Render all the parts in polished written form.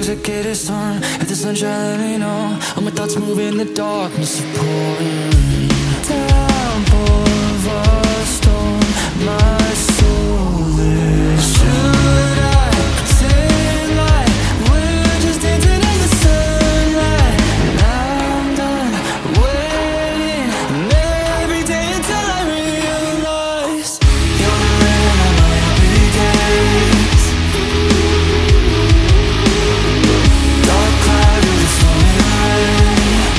drugs that get us on. If the sunshine, let me know. All my thoughts move in the darkness of pouring down, of a stone. My soul is. Should I pretend like we're just dancing in the sunlight? Now I'm done waiting, and every day until I realize you're the rain on my happy days. Dark cloud, you're the stormy rain.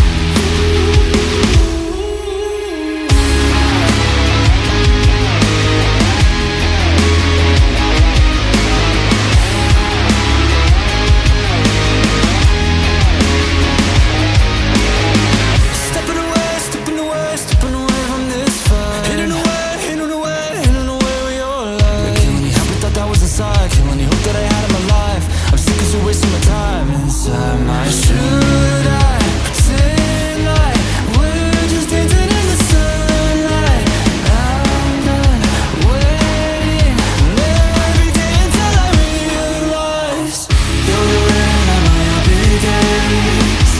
Stepping away from this fight. Hidden away with your light. I can't really help it, thought that was a sign. Kill any hope that I had in my life. I'm sick 'cause you're wasting my time inside my. Should I pretend like we're just dancing in the sunlight? I'm done waiting, and every day until I realize you're the rain on my happy days.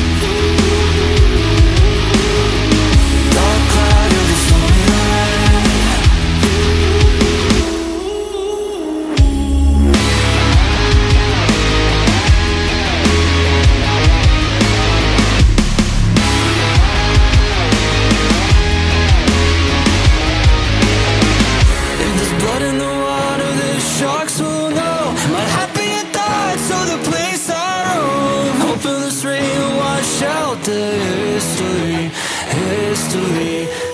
Dark cloud, you're the stormy rain. If there's blood in the water, the sharks will know. My happy thoughts are the place I roam. Hoping this rain will wash out the history.